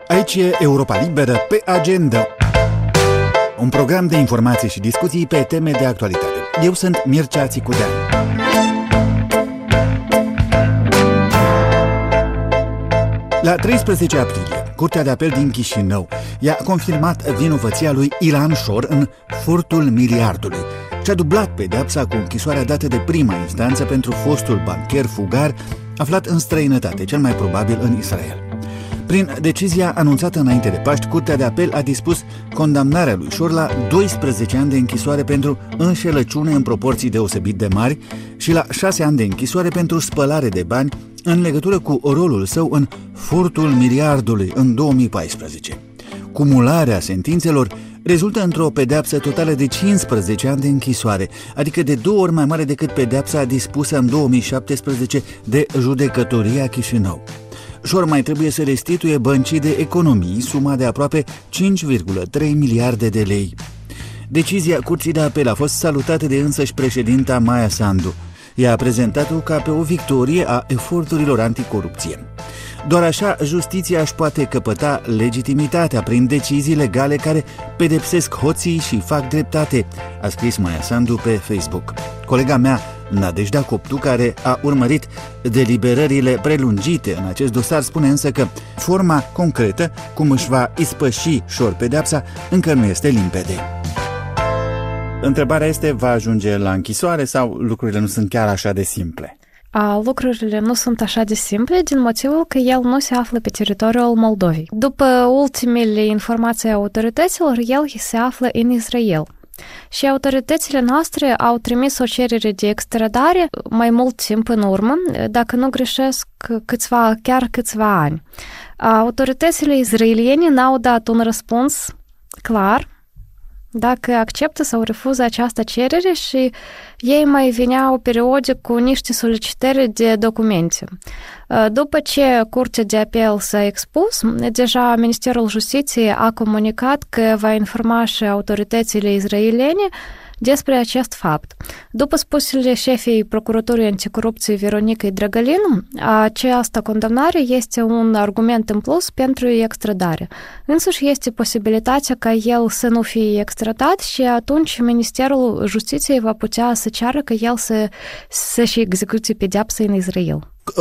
Aici e Europa Liberă pe agenda. Un program de informații și discuții pe teme de actualitate. Eu sunt Mircea Țicudean. La 13 aprilie, Curtea de Apel din Chișinău i-a confirmat vinovăția lui Ilan Șor în furtul miliardului și a dublat pedeapsa cu închisoarea dată de prima instanță pentru fostul bancher fugar aflat în străinătate, cel mai probabil în Israel. Prin decizia anunțată înainte de Paști, Curtea de Apel a dispus condamnarea lui Șor la 12 ani de închisoare pentru înșelăciune în proporții deosebit de mari și la 6 ani de închisoare pentru spălare de bani în legătură cu rolul său în furtul miliardului în 2014. Cumularea sentințelor rezultă într-o pedeapsă totală de 15 ani de închisoare, adică de 2 ori mai mare decât pedeapsa dispusă în 2017 de Judecătoria Chișinău. Șor mai trebuie să restituie Băncii de Economii suma de aproape 5,3 miliarde de lei. Decizia Curții de Apel a fost salutată de însăși președinta Maia Sandu. Ea a prezentat-o ca pe o victorie a eforturilor anticorupție. Doar așa, justiția își poate căpăta legitimitatea prin decizii legale care pedepsesc hoții și fac dreptate, a scris Maia Sandu pe Facebook. Colega mea, Nadejda Coptu, care a urmărit deliberările prelungite în acest dosar, spune însă că forma concretă, cum își va ispăși Șor pedeapsa, încă nu este limpede. Întrebarea este, va ajunge la închisoare sau lucrurile nu sunt chiar așa de simple? Lucrurile nu sunt așa de simple din motivul că el nu se află pe teritoriul Moldovei. După ultimele informații autorităților, el se află în Israel. Și autoritățile noastre au trimis o cerere de extradare mai mult timp în urmă, dacă nu greșesc chiar câțiva ani. Autoritățile israeliene n-au dat un răspuns clar dacă acceptă sau refuză această cerere și ei mai veneau periodic cu niște solicitări de documente. După ce Curtea de Apel s-a expus, deja Ministerul Justiției a comunicat că va informa și autoritățile israeliene despre acest fapt. După spusele șefei Procuraturii Anticorupție Veronicăi Drăgălin, această condamnare este un argument în plus pentru extradare. Însuși este posibilitatea ca el să nu fie extradat și atunci Ministerul Justiției va putea să ceară că el să-și execute pedeapsa în Israel.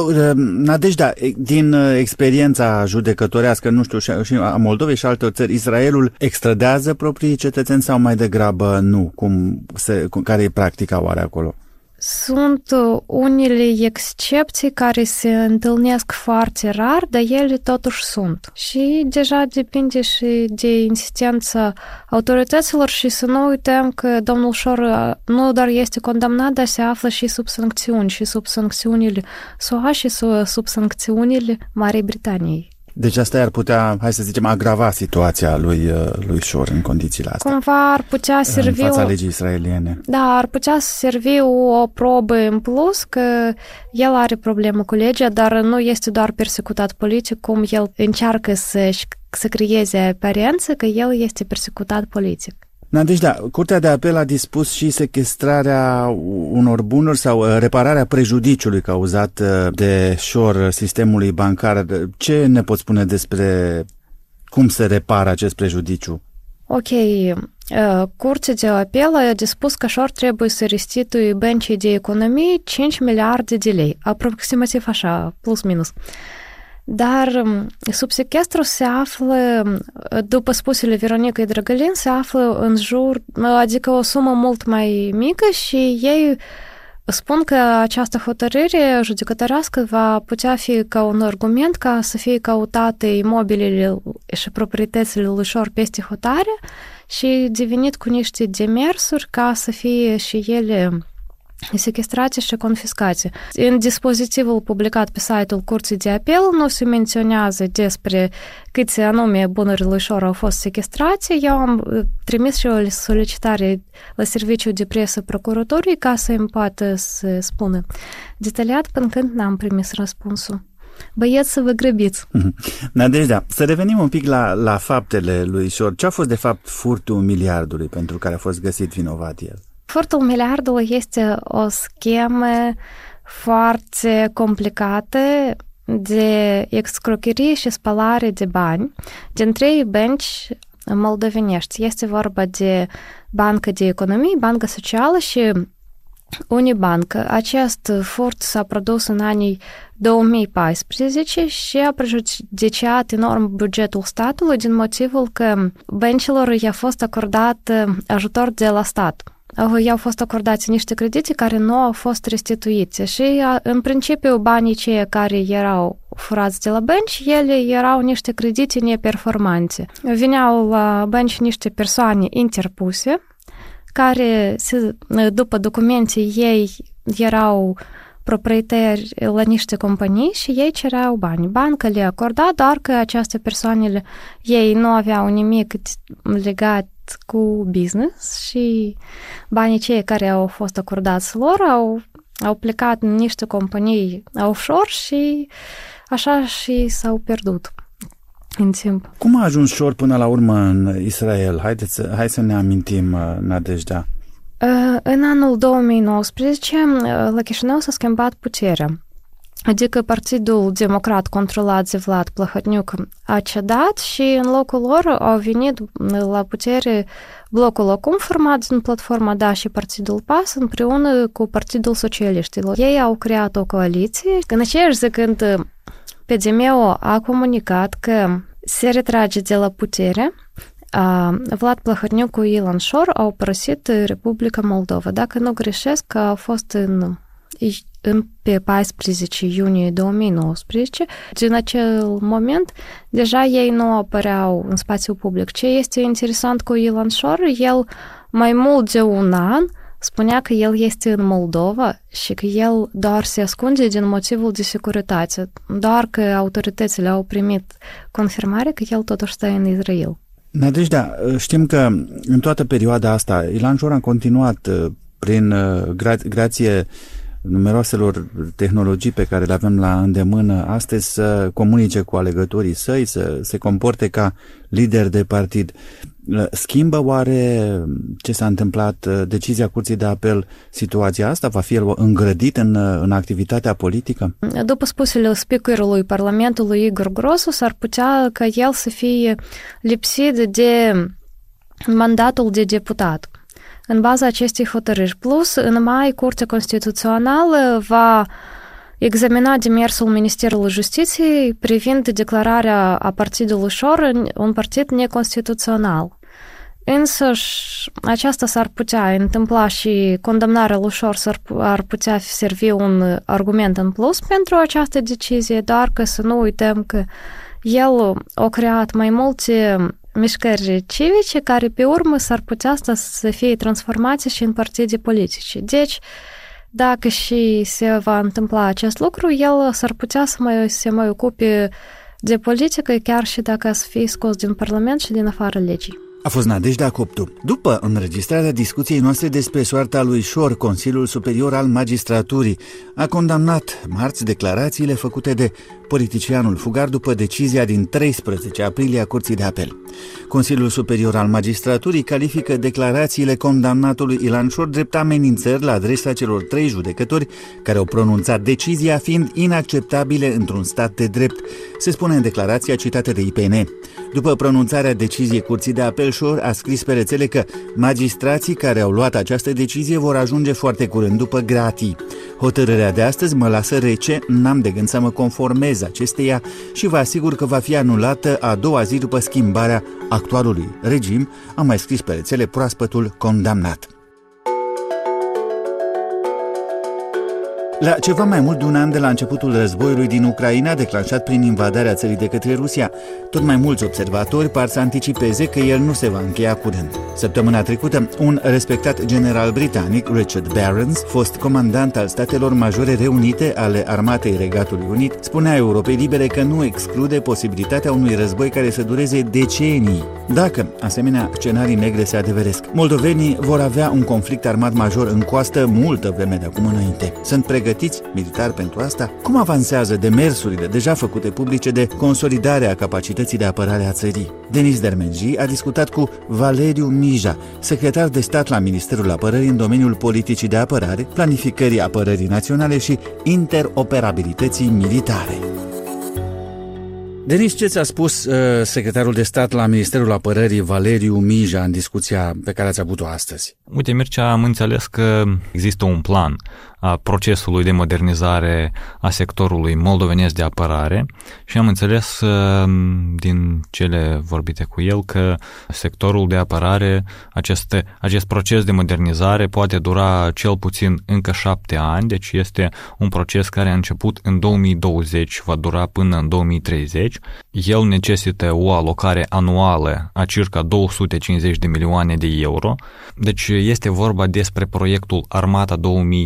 Nadejda, din experiența judecătorească, nu știu, și a Moldovei și altor țări, Israelul extradează proprii cetățeni sau mai degrabă nu? Care e practica oare acolo? Sunt unele excepții care se întâlnesc foarte rar, dar ele totuși sunt. Și deja depinde și de insistența autorităților și să nu uităm că domnul Șor nu doar este condamnat, dar se află și sub sancțiuni, și sub sancțiunile SUA și sub sancțiunile Marii Britaniei. Deci asta ar putea, hai să zicem, agrava situația lui Șor în condițiile astea. Cumva ar putea servi în fața legii israeliene. Da, ar putea servi o probă în plus că el are problemă cu legea, dar nu este doar persecutat politic, cum el încearcă să creeze aparență că el este persecutat politic. Nadejda, Curtea de Apel a dispus și sequestrarea unor bunuri sau repararea prejudiciului cauzat de Șor sistemului bancar. Ce ne poți spune despre cum se repară acest prejudiciu? Ok, Curtea de Apel a dispus că Șor trebuie să restituie Băncii de Economii 5 miliarde de lei, aproximativ așa, plus minus. Dar sub sechestru se află, după spusele Veronicăi Drăgălin, se află în jur, adică o sumă mult mai mică și ei spun că această hotărâre judecătorească va putea fi ca un argument ca să fie căutate imobilele și proprietățile lui Șor peste hotare și devenit cu niște demersuri ca să fie și ele sequestrate și confiscate. În dispozitivul publicat pe site-ul Curții de Apel nu se menționează despre câți anume bunuri lui Șor au fost sequestrate. Eu am trimis și o solicitare la serviciul de presă procuraturii ca să îmi poată să spună detaliat până când n-am primit răspunsul. Băieți, să vă grăbiți. Nadejda, să revenim un pic la faptele lui Șor. Ce a fost de fapt furtul miliardului pentru care a fost găsit vinovat el? Furtul miliardului este o schemă foarte complicată de excrocherie și spălare de bani din 3 bănci moldovenești. Este vorba de Banca de Economie, Banca Socială și Unibank. Acest furt s-a produs în anii 2014 și a prejudiciat enorm bugetul statului din motivul că băncilor i-a fost acordat ajutor de la stat. I-au fost acordate niște credite care nu au fost restituite și în principiu banii cei care erau furați de la bănci, ele erau niște credite neperformante. Veneau la bănci niște persoane interpuse care, după documente, ei erau proprietari la niște companii și ei cereau bani. Banca le acorda, doar că aceste persoane, ei nu aveau nimic legat cu business și banii cei care au fost acordați lor au plecat în niște companii offshore și așa și s-au pierdut în timp. Cum a ajuns Shor până la urmă în Israel? Hai să ne amintim, Nadejda. În anul 2019, la Chișinău s-a schimbat puterea. Adică Partidul Democrat controlat de Vlad Plahotniuc a cedat și în locul lor au venit la putere blocul acum format din platforma DA și Partidul PAS împreună cu Partidul Socialiștilor. Ei au creat o coaliție. În aceeași zi când PDM-ul a comunicat că se retrage de la putere, Vlad Plahotniuc cu Ilan Shor au părăsit Republica Moldova. Dacă nu greșesc, a fost pe 14 iunie 2019. Din acel moment, deja ei nu apăreau în spațiul public. Ce este interesant cu Ilan Shor, el mai mult de un an spunea că el este în Moldova și că el doar se ascunde din motivul de securitate, doar că autoritățile au primit confirmare că el totuși stă în Israel. Nadejda, știm că în toată perioada asta Ilan Shor a continuat prin grație numeroaselor tehnologii pe care le avem la îndemână astăzi să comunice cu alegătorii săi, să se comporte ca lider de partid. Schimbă oare ce s-a întâmplat, decizia Curții de Apel, situația asta? Va fi el îngrădit în activitatea politică? După spusele speakerului Parlamentului Igor Grosu, s-ar putea ca el să fie lipsit de mandatul de deputat. În baza acestei hotărâri. Plus, în mai, Curtea Constituțională va examina demersul Ministerului Justiției privind declararea a Partidului Shor un partid neconstituțional. Însă aceasta s-ar putea întâmpla și condamnarea lui Shor ar putea servi un argument în plus pentru această decizie, dar că să nu uităm că el a creat mai multe mișcări civice care pe urmă s-ar putea să fie transformate și în partide politice. Deci, dacă și se va întâmpla acest lucru, el s-ar putea să se mai ocupe de politică, chiar și dacă să fie scos din Parlament și din afara legii. A fost Nadejda Coptu. După înregistrarea discuției noastre despre soarta lui Shor, Consiliul Superior al Magistraturii a condamnat marți declarațiile făcute de politicianul fugar după decizia din 13 aprilie a Curții de Apel. Consiliul Superior al Magistraturii califică declarațiile condamnatului Ilan Shor drept amenințări la adresa celor 3 judecători care au pronunțat decizia fiind inacceptabile într-un stat de drept, se spune în declarația citată de IPN. După pronunțarea deciziei Curții de Apel, Shor a scris pe rețele că magistrații care au luat această decizie vor ajunge foarte curând după gratii. Hotărârea de astăzi mă lasă rece, n-am de gând să mă conformez acesteia și vă asigur că va fi anulată a doua zi după schimbarea actualului regim, a mai scris pe rețele proaspătul condamnat. La ceva mai mult de un an de la începutul războiului din Ucraina, declanșat prin invadarea țării de către Rusia, tot mai mulți observatori par să anticipeze că el nu se va încheia curând. Săptămâna trecută, un respectat general britanic, Richard Barons, fost comandant al Statelor Majore Reunite ale Armatei Regatului Unit, spunea Europei Libere că nu exclude posibilitatea unui război care să dureze decenii, dacă asemenea scenarii negre se adeveresc. Moldovenii vor avea un conflict armat major în coastă multă vreme de acum înainte. Sunt pregătiți militar pentru asta? Cum avansează demersurile deja făcute publice de consolidare a capacității de apărare a țării? Denis Dermenji a discutat cu Valeriu Mija, secretar de stat la Ministerul Apărării în domeniul politicii de apărare, planificării apărării naționale și interoperabilității militare. Denis, ce ți-a spus secretarul de stat la Ministerul Apărării, Valeriu Mija, în discuția pe care ați avut-o astăzi? Uite, Mircea, am înțeles că există un plan a procesului de modernizare a sectorului moldovenesc de apărare și am înțeles din cele vorbite cu el că sectorul de apărare, acest proces de modernizare poate dura cel puțin încă 7 ani, deci este un proces care a început în 2020, va dura până în 2030. El necesită o alocare anuală a circa 250 de milioane de euro, deci este vorba despre proiectul Armata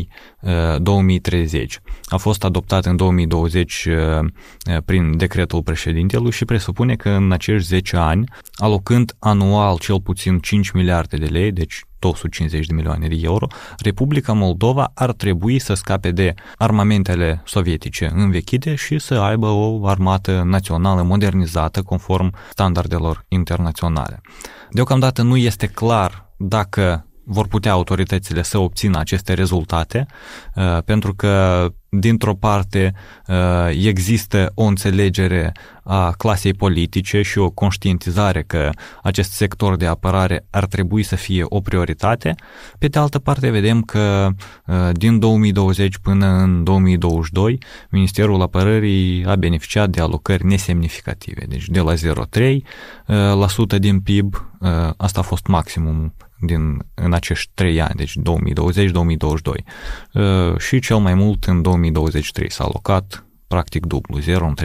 2030. A fost adoptat în 2020 prin decretul președintelui și presupune că în acești 10 ani, alocând anual cel puțin 5 miliarde de lei, deci 250 de milioane de euro, Republica Moldova ar trebui să scape de armamentele sovietice învechite și să aibă o armată națională modernizată conform standardelor internaționale. Deocamdată nu este clar dacă vor putea autoritățile să obțină aceste rezultate, pentru că, dintr-o parte, există o înțelegere a clasei politice și o conștientizare că acest sector de apărare ar trebui să fie o prioritate. Pe de altă parte, vedem că din 2020 până în 2022, Ministerul Apărării a beneficiat de alocări nesemnificative, deci de la 0,3% din PIB, asta a fost maximum în acești 3 ani, deci 2020-2022. Și cel mai mult în 2023 s-a alocat practic dublu,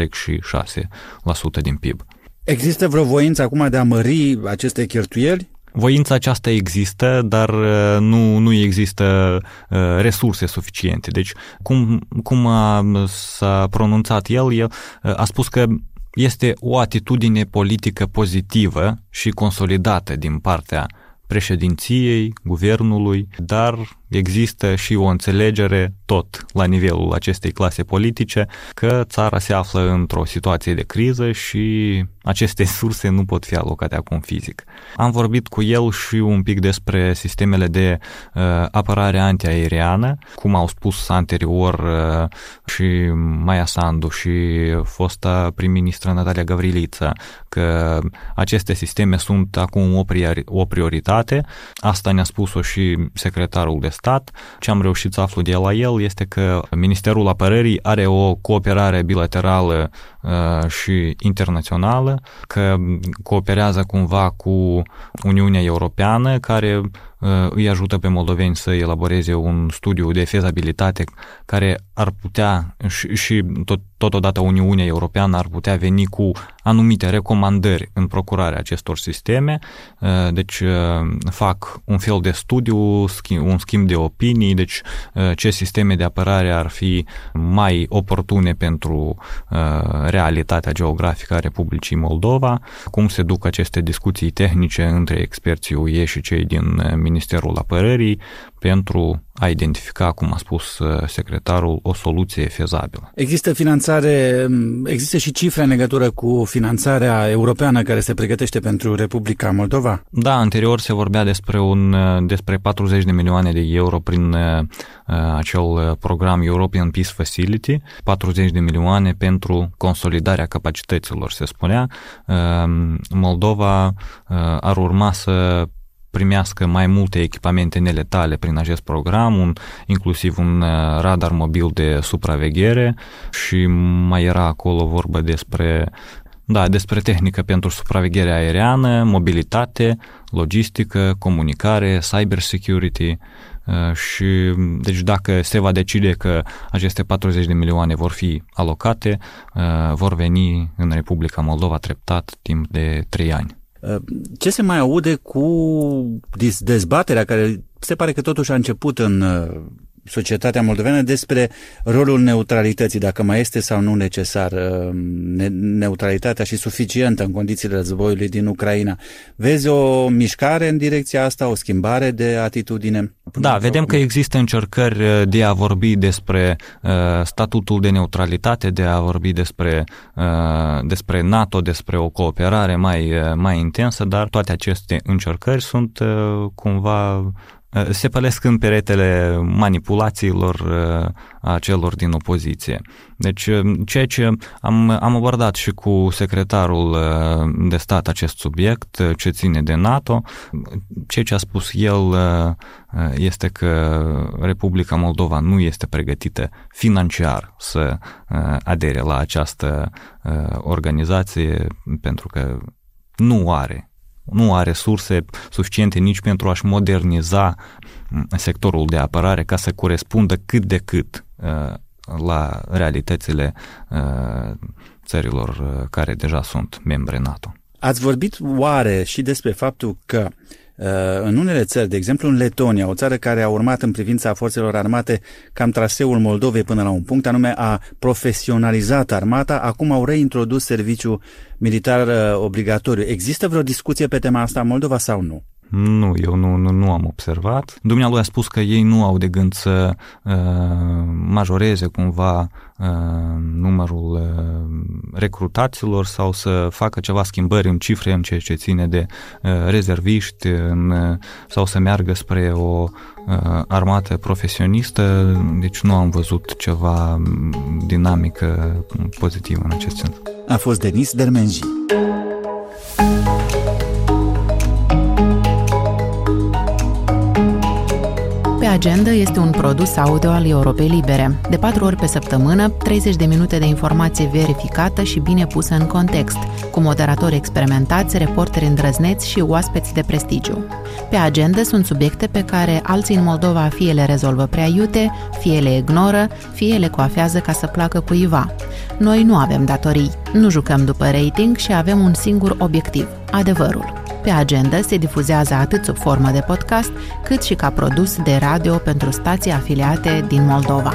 0,6% din PIB. Există vreo voință acum de a mări aceste cheltuieli? Voința aceasta există, dar nu există resurse suficiente. Deci, cum s-a pronunțat el a spus că este o atitudine politică pozitivă și consolidată din partea președinției, guvernului, dar există și o înțelegere tot la nivelul acestei clase politice că țara se află într-o situație de criză și aceste resurse nu pot fi alocate acum fizic. Am vorbit cu el și un pic despre sistemele de apărare antiaeriană, cum au spus anterior și Maia Sandu și fosta prim-ministră Natalia Gavrilița, că aceste sisteme sunt acum o prioritate. Asta ne-a spus-o și secretarul de stat. Ce am reușit să aflu de la el este că Ministerul Apărării are o cooperare bilaterală și internațională, că cooperează cumva cu Uniunea Europeană, care îi ajută pe moldoveni să elaboreze un studiu de fezabilitate care ar putea și totodată Uniunea Europeană ar putea veni cu anumite recomandări în procurarea acestor sisteme. Deci fac un fel de studiu, un schimb de opinii, deci ce sisteme de apărare ar fi mai oportune pentru realitatea geografică a Republicii Moldova, cum se duc aceste discuții tehnice între experții UE și cei din Ministerul Apărării pentru a identifica, cum a spus secretarul, o soluție fezabilă. Există și cifre în legătură cu finanțarea europeană care se pregătește pentru Republica Moldova? Da, anterior se vorbea despre 40 de milioane de euro prin acel program European Peace Facility, 40 de milioane pentru consolidarea capacităților, se spunea. Moldova ar urma să primească mai multe echipamente neletale prin acest program, inclusiv un radar mobil de supraveghere și mai era acolo vorba despre tehnică pentru supraveghere aeriană, mobilitate, logistică, comunicare, cyber security și deci dacă se va decide că aceste 40 de milioane vor fi alocate, vor veni în Republica Moldova treptat timp de 3 ani. Ce se mai aude cu dezbaterea care se pare că totuși a început în societatea moldoveană despre rolul neutralității, dacă mai este sau nu necesar neutralitatea și suficientă în condițiile războiului din Ucraina. Vezi o mișcare în direcția asta, o schimbare de atitudine? Da, vedem că există încercări de a vorbi despre statutul de neutralitate, de a vorbi despre NATO, despre o cooperare mai intensă, dar toate aceste încercări sunt cumva se pălesc în peretele manipulațiilor a celor din opoziție. Deci, ceea ce am abordat și cu secretarul de stat acest subiect, ce ține de NATO, ceea ce a spus el este că Republica Moldova nu este pregătită financiar să adere la această organizație pentru că nu are resurse suficiente nici pentru a-și moderniza sectorul de apărare ca să corespundă cât de cât la realitățile țărilor care deja sunt membre NATO. Ați vorbit oare și despre faptul că în unele țări, de exemplu în Letonia, o țară care a urmat în privința forțelor armate cam traseul Moldovei până la un punct, anume a profesionalizat armata, acum au reintrodus serviciu militar obligatoriu. Există vreo discuție pe tema asta în Moldova sau nu? Nu, eu nu am observat. Dumnealui a spus că ei nu au de gând să majoreze cumva numărul recrutaților sau să facă ceva schimbări în cifre în ceea ce ține de rezerviști sau să meargă spre o armată profesionistă, deci nu am văzut ceva dinamică pozitivă în acest sens. A fost Denis Dermenji. Pe agenda este un produs audio al Europei Libere. De 4 ori pe săptămână, 30 de minute de informație verificată și bine pusă în context, cu moderatori experimentați, reporteri îndrăzneți și oaspeți de prestigiu. Pe agenda sunt subiecte pe care alții în Moldova fie le rezolvă prea iute, fie le ignoră, fie le coafează ca să placă cuiva. Noi nu avem datorii, nu jucăm după rating și avem un singur obiectiv, adevărul. Pe agenda se difuzează atât sub formă de podcast, cât și ca produs de radio pentru stații afiliate din Moldova.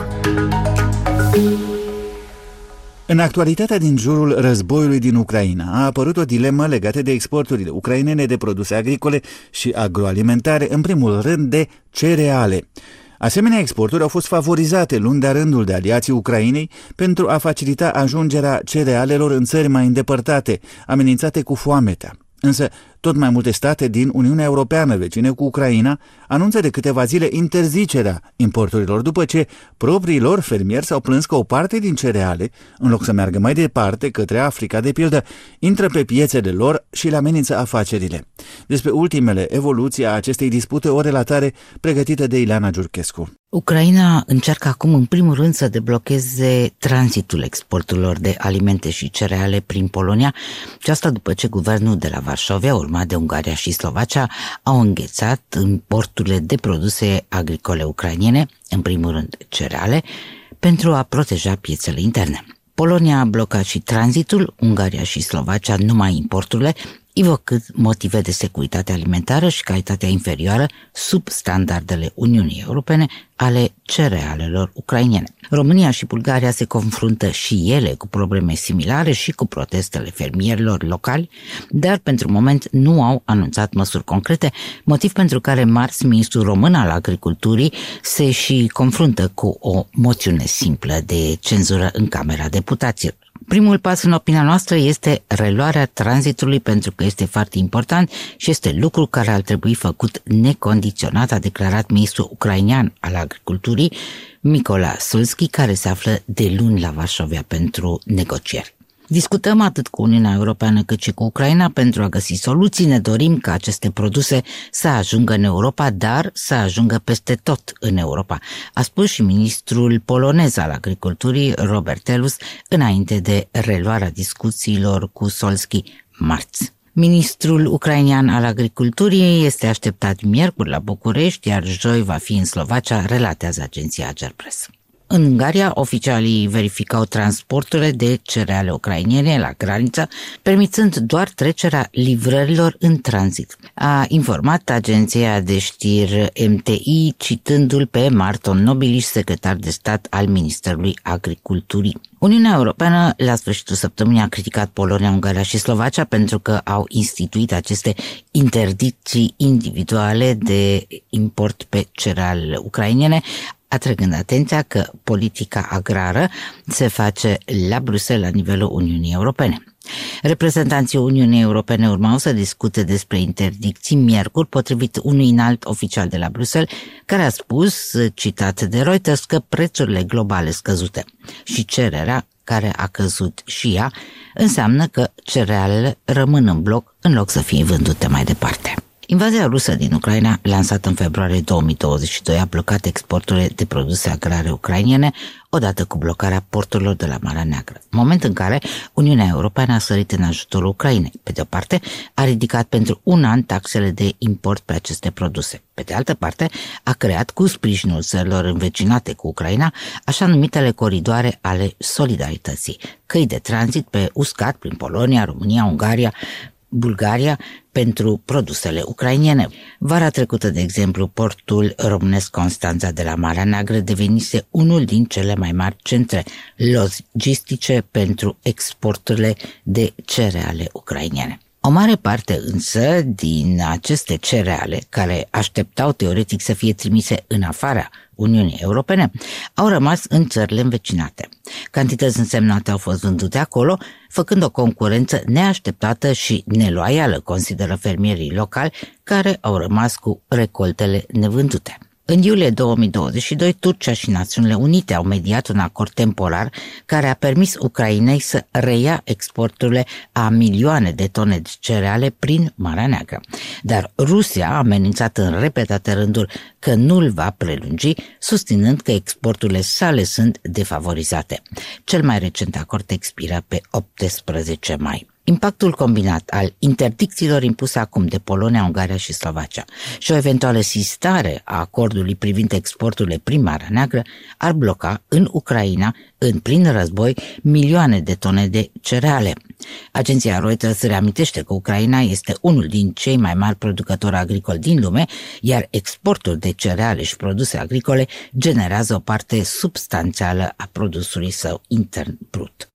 În actualitatea din jurul războiului din Ucraina a apărut o dilemă legată de exporturile ucrainene de produse agricole și agroalimentare, în primul rând de cereale. Asemenea, exporturi au fost favorizate luni de-a rândul de aliații Ucrainei pentru a facilita ajungerea cerealelor în țări mai îndepărtate, amenințate cu foametea. Însă, tot mai multe state din Uniunea Europeană vecine cu Ucraina anunță de câteva zile interzicerea importurilor, după ce proprii lor fermieri s-au plâns că o parte din cereale, în loc să meargă mai departe către Africa, de pildă, intră pe piețele lor și le amenință afacerile. Despre ultimele evoluții a acestei dispute, o relatare pregătită de Ileana Giurchescu. Ucraina încearcă acum în primul rând să deblocheze tranzitul exporturilor de alimente și cereale prin Polonia, și asta după ce guvernul de la Varșovia, urmat de Ungaria și Slovacia, au înghețat importurile de produse agricole ucrainene, în primul rând cereale, pentru a proteja piețele interne. Polonia a blocat și tranzitul, Ungaria și Slovacia numai importurile, invocând motive de securitate alimentară și calitatea inferioară sub standardele Uniunii Europene ale cerealelor ucrainene. România și Bulgaria se confruntă și ele cu probleme similare și cu protestele fermierilor locali, dar pentru moment nu au anunțat măsuri concrete, motiv pentru care marți ministrul român al agriculturii se și confruntă cu o moțiune simplă de cenzură în Camera Deputaților. Primul pas în opinia noastră este reluarea tranzitului, pentru că este foarte important și este lucru care ar trebui făcut necondiționat, a declarat ministrul ucrainean al agriculturii Mykola Sulski, care se află de luni la Varșovia pentru negocieri. Discutăm atât cu Uniunea Europeană cât și cu Ucraina pentru a găsi soluții. Ne dorim ca aceste produse să ajungă în Europa, dar să ajungă peste tot în Europa, a spus și ministrul polonez al agriculturii, Robert Telus, înainte de reluarea discuțiilor cu Solski marți. Ministrul ucrainean al agriculturii este așteptat miercuri la București, iar joi va fi în Slovacia, relatează agenția Agerpres. În Ungaria, oficialii verificau transporturile de cereale ucrainene la graniță, permițând doar trecerea livrărilor în tranzit, a informat agenția de știri MTI, citându-l pe Marton Nobiliș, secretar de stat al Ministerului Agriculturii. Uniunea Europeană, la sfârșitul săptămânii, a criticat Polonia, Ungaria și Slovacia pentru că au instituit aceste interdicții individuale de import pe cereale ucrainene, atrăgând atenția că politica agrară se face la Bruxelles la nivelul Uniunii Europene. Reprezentanții Uniunii Europene urmau să discute despre interdicții miercuri, potrivit unui înalt oficial de la Bruxelles, care a spus, citat de Reuters, că prețurile globale scăzute și cererea care a căzut și ea înseamnă că cerealele rămân în bloc în loc să fie vândute mai departe. Invazia rusă din Ucraina, lansată în februarie 2022, a blocat exporturile de produse agrare ucrainene, odată cu blocarea porturilor de la Marea Neagră, moment în care Uniunea Europeană a sărit în ajutorul Ucrainei. Pe de o parte, a ridicat pentru un an taxele de import pe aceste produse. Pe de altă parte, a creat, cu sprijinul țărilor învecinate cu Ucraina, așa numitele coridoare ale solidarității, căi de tranzit pe uscat prin Polonia, România, Ungaria, Bulgaria pentru produsele ucrainene. Vara trecută, de exemplu, portul românesc Constanța de la Marea Neagră devenise unul din cele mai mari centre logistice pentru exporturile de cereale ucrainene. O mare parte însă din aceste cereale, care așteptau teoretic să fie trimise în afara Uniunii Europene, au rămas în țările învecinate. Cantități însemnate au fost vândute acolo, făcând o concurență neașteptată și neloială, consideră fermierii locali, care au rămas cu recoltele nevândute. În iulie 2022, Turcia și Națiunile Unite au mediat un acord temporar care a permis Ucrainei să reia exporturile a milioane de tone de cereale prin Marea Neagră. Dar Rusia a amenințat în repetate rânduri că nu îl va prelungi, susținând că exporturile sale sunt defavorizate. Cel mai recent acord expiră pe 18 mai. Impactul combinat al interdicțiilor impuse acum de Polonia, Ungaria și Slovacia și o eventuală sistare a acordului privind exporturile prin Marea Neagră ar bloca în Ucraina, în plin război, milioane de tone de cereale. Agenția Reuters reamintește că Ucraina este unul din cei mai mari producători agricoli din lume, iar exportul de cereale și produse agricole generează o parte substanțială a produsului său intern brut.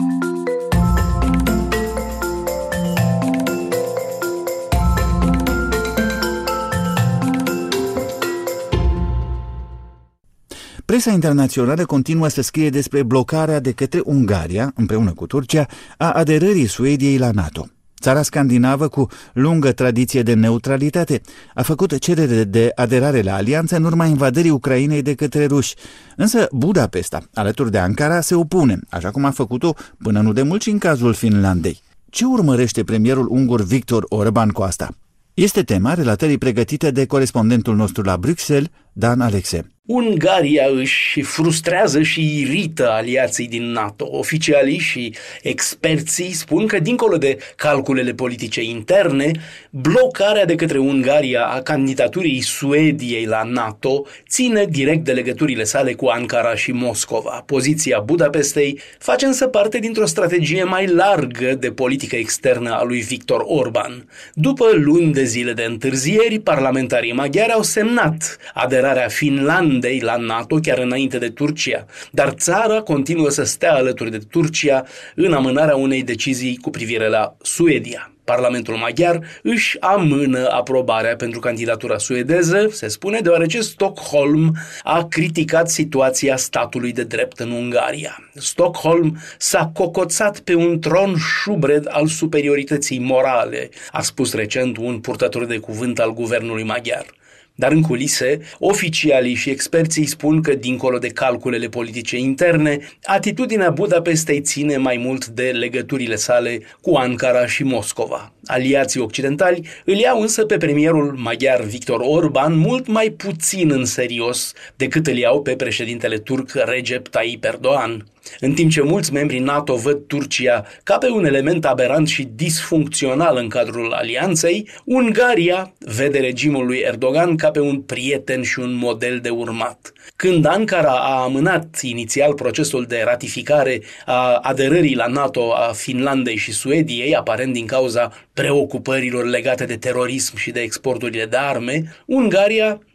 Presa internațională continuă să scrie despre blocarea de către Ungaria, împreună cu Turcia, a aderării Suediei la NATO. Țara scandinavă, cu lungă tradiție de neutralitate, a făcut cerere de aderare la alianță în urma invadării Ucrainei de către ruși. Însă Budapesta, alături de Ankara, se opune, așa cum a făcut-o până nu de mult și în cazul Finlandei. Ce urmărește premierul ungur Viktor Orbán cu asta? Este tema relatării pregătite de corespondentul nostru la Bruxelles, Dan Alexe. Ungaria își frustrează și irită aliații din NATO. Oficialii și experții spun că, dincolo de calculele politice interne, blocarea de către Ungaria a candidaturii Suediei la NATO ține direct de legăturile sale cu Ankara și Moscova. Poziția Budapestei face însă parte dintr-o strategie mai largă de politică externă a lui Viktor Orbán. După luni de zile de întârzieri, parlamentarii maghiari au semnat aderarea Finlandei la NATO chiar înainte de Turcia, dar țara continuă să stea alături de Turcia în amânarea unei decizii cu privire la Suedia. Parlamentul maghiar își amână aprobarea pentru candidatura suedeză, se spune, deoarece Stockholm a criticat situația statului de drept în Ungaria. Stockholm s-a cocoțat pe un tron șubred al superiorității morale, a spus recent un purtător de cuvânt al guvernului maghiar. Dar în culise, oficialii și experții spun că, dincolo de calculele politice interne, atitudinea Budapestei ține mai mult de legăturile sale cu Ankara și Moscova. Aliații occidentali îl iau însă pe premierul maghiar Viktor Orbán mult mai puțin în serios decât îl iau pe președintele turc Recep Tayyip Erdogan. În timp ce mulți membri NATO văd Turcia ca pe un element aberant și disfuncțional în cadrul alianței, Ungaria vede regimul lui Erdogan ca pe un prieten și un model de urmat. Când Ankara a amânat inițial procesul de ratificare a aderării la NATO a Finlandei și Suediei, aparent din cauza preocupărilor legate de terorism și de exporturile de arme, Ungaria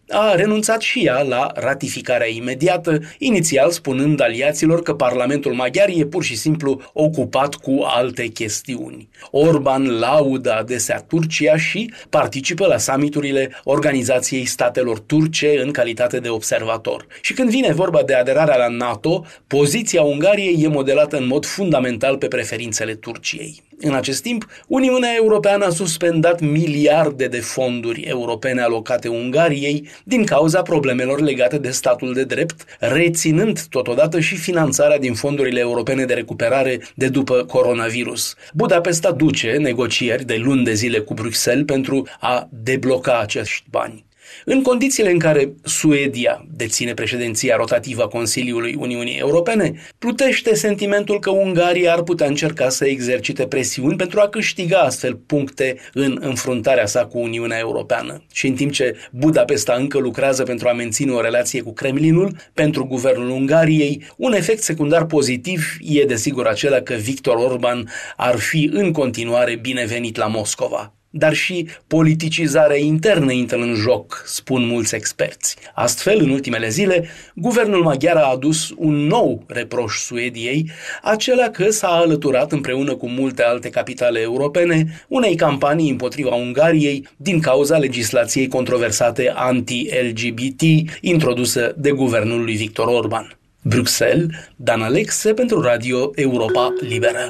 a renunțat și ea la ratificarea imediată, inițial spunând aliaților că Parlamentul maghiar e pur și simplu ocupat cu alte chestiuni. Orban laudă adesea Turcia și participă la summiturile Organizației Statelor Turce în calitate de observator. Și când vine vorba de aderarea la NATO, poziția Ungariei e modelată în mod fundamental pe preferințele Turciei. În acest timp, Uniunea Europeană a suspendat miliarde de fonduri europene alocate Ungariei din cauza problemelor legate de statul de drept, reținând totodată și finanțarea din fondurile europene de recuperare de după coronavirus. Budapesta duce negocieri de luni de zile cu Bruxelles pentru a debloca acești bani. În condițiile în care Suedia deține președinția rotativă a Consiliului Uniunii Europene, plutește sentimentul că Ungaria ar putea încerca să exercite presiuni pentru a câștiga astfel puncte în înfruntarea sa cu Uniunea Europeană. Și în timp ce Budapesta încă lucrează pentru a menține o relație cu Kremlinul, pentru guvernul Ungariei, un efect secundar pozitiv e desigur acela că Viktor Orban ar fi în continuare binevenit la Moscova. Dar și politicizarea internă intră în joc, spun mulți experți. Astfel, în ultimele zile, guvernul maghiar a adus un nou reproș Suediei, acela că s-a alăturat împreună cu multe alte capitale europene unei campanii împotriva Ungariei din cauza legislației controversate anti-LGBT introdusă de guvernul lui Viktor Orban. Bruxelles, Dan Alexe pentru Radio Europa Liberă.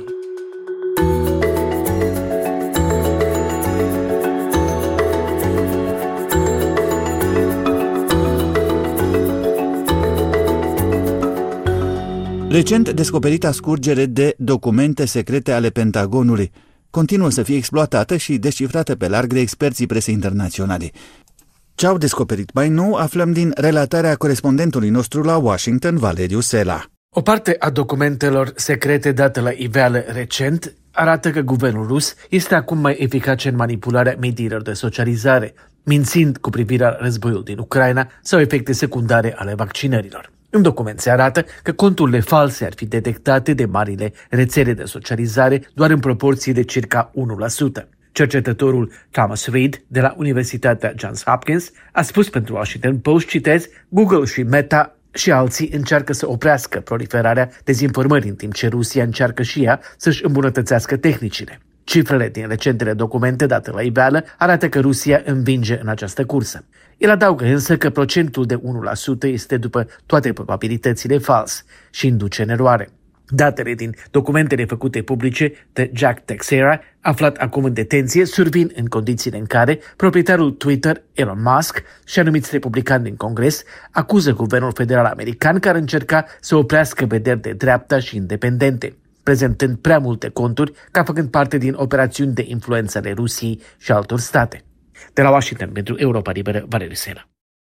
Recent descoperita scurgere de documente secrete ale Pentagonului continuă să fie exploatată și descifrată pe larg de experții presei internaționale. Ce au descoperit mai nou aflăm din relatarea corespondentului nostru la Washington, Valeriu Sela. O parte a documentelor secrete date la iveală recent arată că guvernul rus este acum mai eficace în manipularea mediilor de socializare, mințind cu privire la războiul din Ucraina sau efecte secundare ale vaccinărilor. În document se arată că conturile false ar fi detectate de marile rețele de socializare doar în proporție de circa 1%. Cercetătorul Thomas Reid de la Universitatea Johns Hopkins a spus pentru Washington Post, citez, Google și Meta și alții încearcă să oprească proliferarea dezinformării, în timp ce Rusia încearcă și ea să-și îmbunătățească tehnicile. Cifrele din recentele documente date la iveală arată că Rusia învinge în această cursă. El adaugă însă că procentul de 1% este după toate probabilitățile fals și induce în eroare. Datele din documentele făcute publice de Jack Teixeira, aflat acum în detenție, survin în condițiile în care proprietarul Twitter, Elon Musk, și anumiți republicani din Congres acuză guvernul federal american că ar încerca să oprească vederi de dreapta și independente, prezentând prea multe conturi ca făcând parte din operațiuni de influență ale Rusiei și altor state. De la Washington pentru Europa Liberă, Valeriu Sela.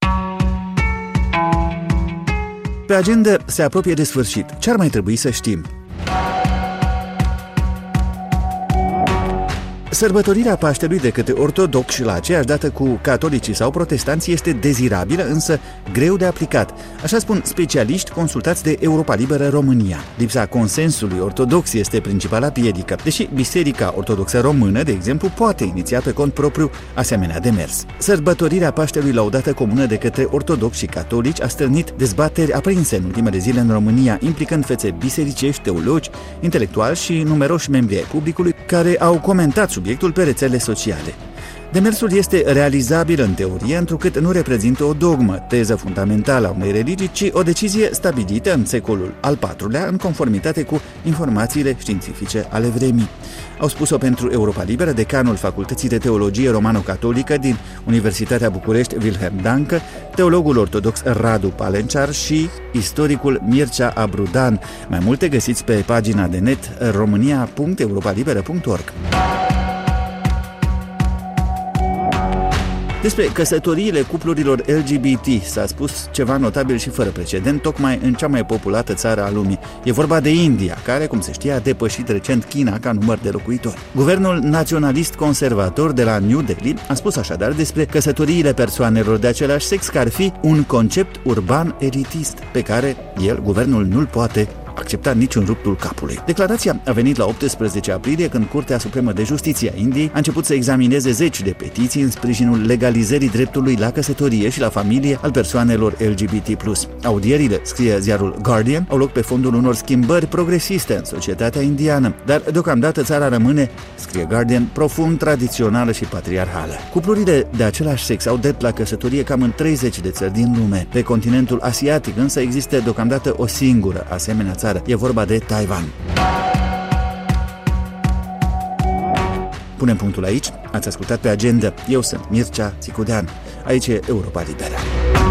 Pe agenda se apropie de sfârșit. Ce ar mai trebui să știm? Sărbătorirea Paștelui de către ortodoxi la aceeași dată cu catolicii sau protestanții este dezirabilă, însă greu de aplicat. Așa spun specialiști consultați de Europa Liberă România. Lipsa consensului ortodox este principala piedică, deși Biserica Ortodoxă Română, de exemplu, poate iniția pe cont propriu asemenea demers. Sărbătorirea Paștelui la o dată comună de către ortodoxi și catolici a stârnit dezbateri aprinse în ultimele zile în România, implicând fețe bisericești, teologi, intelectuali și numeroși membri ai publicului care au comentat subiectul pe rețele sociale. Demersul este realizabil în teorie, întrucât nu reprezintă o dogmă, teză fundamentală a unei religii, ci o decizie stabilită în secolul al IV-lea în conformitate cu informațiile științifice ale vremii. Au spus-o pentru Europa Liberă decanul Facultății de Teologie Romano-Catolică din Universitatea București, Wilhelm Dancă, teologul ortodox Radu Palenciar și istoricul Mircea Abrudan. Mai multe găsiți pe pagina de net romania.europalibera.org. Despre căsătoriile cuplurilor LGBT s-a spus ceva notabil și fără precedent, tocmai în cea mai populată țară a lumii. E vorba de India, care, cum se știe, a depășit recent China ca număr de locuitori. Guvernul naționalist conservator de la New Delhi a spus așadar despre căsătoriile persoanelor de același sex că ar fi un concept urban elitist, pe care guvernul nu-l poate accepta niciun ruptul capului. Declarația a venit la 18 aprilie, când Curtea Supremă de Justiție a Indiei a început să examineze zeci de petiții în sprijinul legalizării dreptului la căsătorie și la familie al persoanelor LGBT+. Audierile, scrie ziarul Guardian, au loc pe fondul unor schimbări progresiste în societatea indiană, dar deocamdată țara rămâne, scrie Guardian, profund tradițională și patriarhală. Cuplurile de același sex au drept la căsătorie cam în 30 de țări din lume. Pe continentul asiatic însă există deocamdată o singură asemenea țară. E vorba de Taiwan. Punem punctul aici. Ați ascultat Pe Agenda. Eu sunt Mircea Țicudean. Aici e Europa Liberă.